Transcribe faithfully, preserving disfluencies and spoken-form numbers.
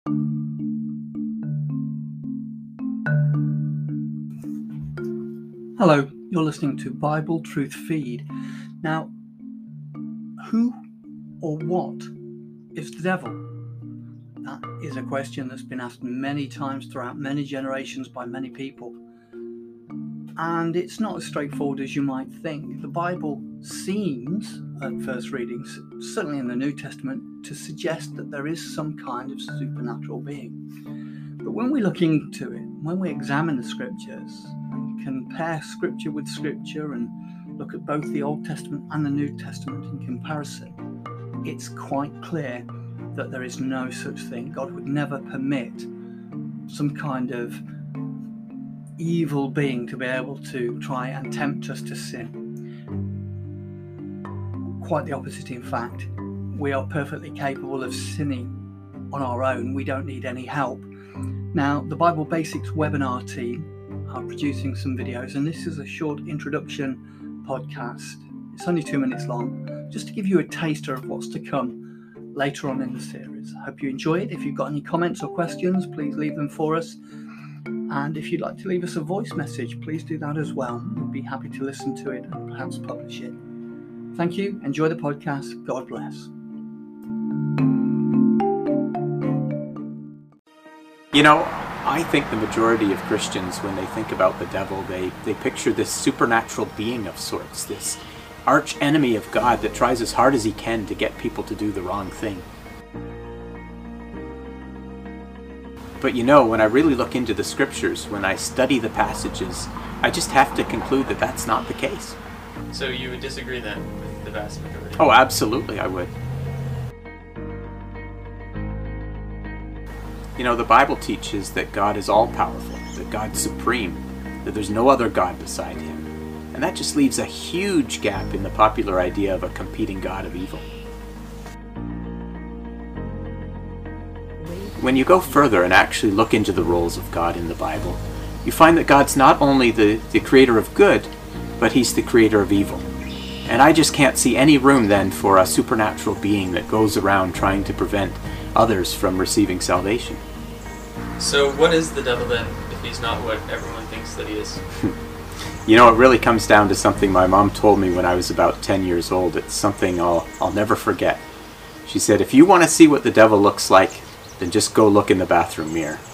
Hello, you're listening to Bible Truth Feed. Now, who or what is the devil? That is a question that's been asked many times throughout many generations by many people. And it's not as straightforward as you might think. The Bible seems, at first readings, certainly in the New Testament, to suggest that there is some kind of supernatural being. But when we look into it, when we examine the scriptures, and compare scripture with scripture and look at both the Old Testament and the New Testament in comparison, it's quite clear that there is no such thing. God would never permit some kind of evil being to be able to try and tempt us to sin. Quite the opposite, in fact. We are perfectly capable of sinning on our own. We don't need any help. Now, the Bible Basics webinar team are producing some videos, and this is a short introduction podcast. It's only two minutes long, just to give you a taster of what's to come later on in the series. I hope you enjoy it. If you've got any comments or questions, please leave them for us. And if you'd like to leave us a voice message, please do that as well. We'd be happy to listen to it and perhaps publish it. Thank you. Enjoy the podcast. God bless. You know, I think the majority of Christians, when they think about the devil, they, they picture this supernatural being of sorts, this arch enemy of God that tries as hard as he can to get people to do the wrong thing. But you know, when I really look into the scriptures, when I study the passages, I just have to conclude that that's not the case. So you would disagree then with the vast majority? Oh, absolutely, I would. You know, the Bible teaches that God is all-powerful, that God's supreme, that there's no other God beside him. And that just leaves a huge gap in the popular idea of a competing God of evil. When you go further and actually look into the roles of God in the Bible, you find that God's not only the, the creator of good, but he's the creator of evil. And I just can't see any room then for a supernatural being that goes around trying to prevent others from receiving salvation. So what is the devil then, if he's not what everyone thinks that he is? You know, it really comes down to something my mom told me when I was about ten years old. It's something I'll, I'll never forget. She said, if you want to see what the devil looks like, then just go look in the bathroom mirror.